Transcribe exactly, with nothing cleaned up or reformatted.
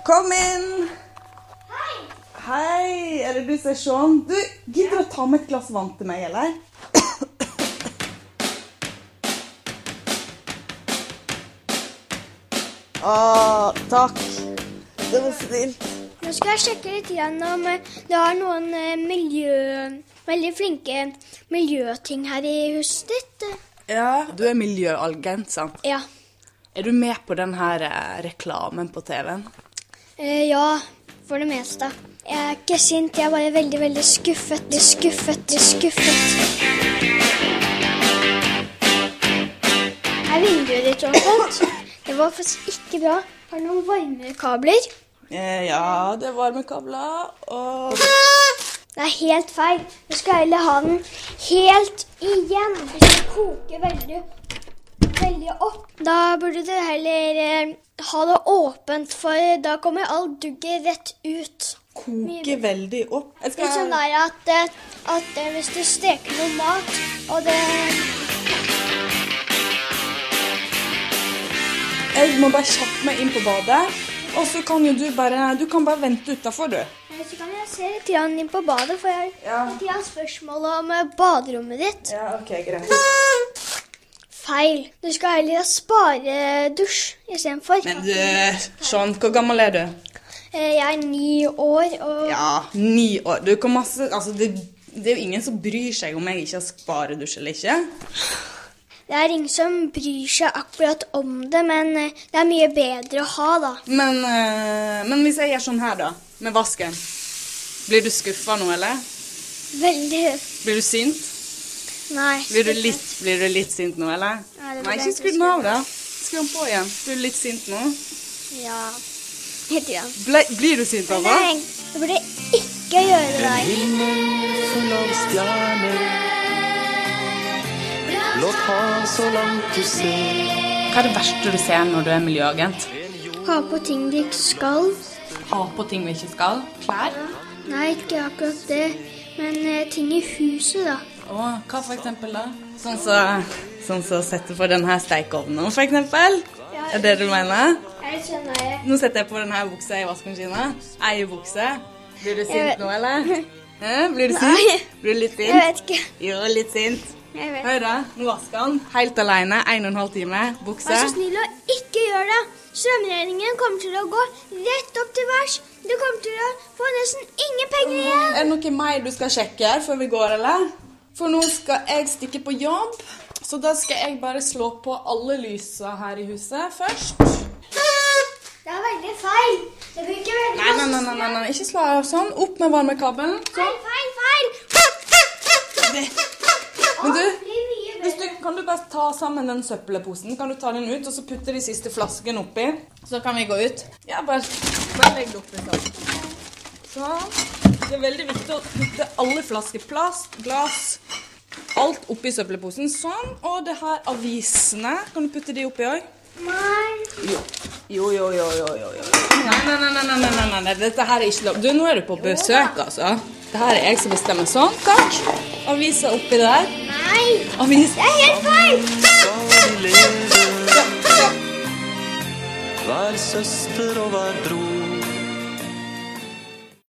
Kom inn! Hei! Hei, er det du som er Sean? Du, gidder å ta med et glass vann til meg, eller? Åh, takk. Det var snilt. Nå skal jeg sjekke litt igjen om det er noen miljø, veldig flinke miljøting her i huset ditt. Ja, du er miljøagent, sant? Ja. Er du med på den her reklamen på T V-en? Eh, ja, for det meste. Jeg er ikke sint, jeg er bare veldig, veldig skuffet, skuffet, skuffet. Er vinduet ditt åpent? Det var faktisk ikke bra. Har du noen varmekabler? Eh, ja, det er varmekabler, og... Det er helt feil. Du skal heller ha den helt igjen. Du skal koke veldig, veldig opp. Da burde du heller eh, ha det åpent, for da kommer all dugget rett ut. Koke veldig opp? Jeg skal... Litt sånn der at, at hvis du steker noe mat, og det... Jeg må bare kjappe meg inn på badet, og så kan jo du bare, du kan bare vente utenfor, du. Så kan jeg se litt inn på badet, for jeg Ja. har spørsmål om baderommet ditt. Ja, ok, greit. Feil. Du skal heller spare dusj i stedet for. Men du, Sean, hvor gammel er du? Jeg er ni år, og... Ja, ni år. Du kan masse, altså det, det er jo ingen som bryr seg om jeg ikke har sparedusj eller ikke. Det er ingen som bryr seg akkurat om det, men det er mye bedre å ha, da. Men, uh, men hvis jeg gjør sånn her da, med vasken, blir du skuffet nå, eller? Veldig. Blir du sint? Nei. Blir du litt, blir du litt sint nå, eller? Ja, det blir Nei, ikke jeg skru den ikke av da. Skru den på igjen. Blir du litt sint nå? Ja, helt igjen. Ble, blir du sint, Men Ava? jeg, jeg burde ikke gjøre det der. Himmel full av stjerner, blått hav så langt du ser. Hva er det verste du ser når du er miljøagent? Ha på ting de ikke skal. Ha på ting vi ikke skal. Klær? Nei, ikke akkurat det, men eh, ting i huset, da. Åh, hva for eksempel da? Sånn så, sånn så sette på denne stekeovnen, for eksempel? Er det det du mener? Jeg skjønner det. Nå setter jeg på denne buksa i vaskemaskinen. Ei bukse. Blir du Jeg sint vet- nå, eller? Hæ? Blir du Nei. sint? Blir du litt Jeg sint? vet ikke. Jo, litt sint. Jeg vet. Hør da, nå vasker han. Helt alene, en og en halv time. Bukse. Vær så snill å ikke gjøre det. Strømregningen kommer til å gå rett opp til værs. Du kommer til å få nesten ingen penger igjen. Er det noe mer du skal sjekke her før vi går, eller? For nå skal jeg stikke på jobb, så da skal jeg bare slå på alle lysa her i huset først. Det er veldig feil. Det blir ikke veldig Nei, nei, nei, nei, nei, nei. ikke slå av sånn. Opp med varmekabelen. Feil, feil, feil. Det. Men du, Alt blir mye hvis du, bedre. kan du bare ta sammen den søppelposen? Kan du ta den ut, og så putte de siste flaskene oppi? Så kan vi gå ut. Ja, bare, bare legg det oppi sånn. Sånn. Det er veldig viktig å putte alle flasker, plast, glass, alt oppi søppelposen. Sånn, og det her avisene, kan du putte de oppi også? Nei. Jo. Jo, jo, jo, jo, jo, jo. Nei, nei, nei, nei, nei, nei, nei, nei, dette her er ikke lov. Du, nå er du på besøk, altså. Det her er jeg som bestemmer. Sånn, takk. Aviser oppi der. Nei. Avis. Det er helt feil. Skal vi leve, hver søster og hver bror.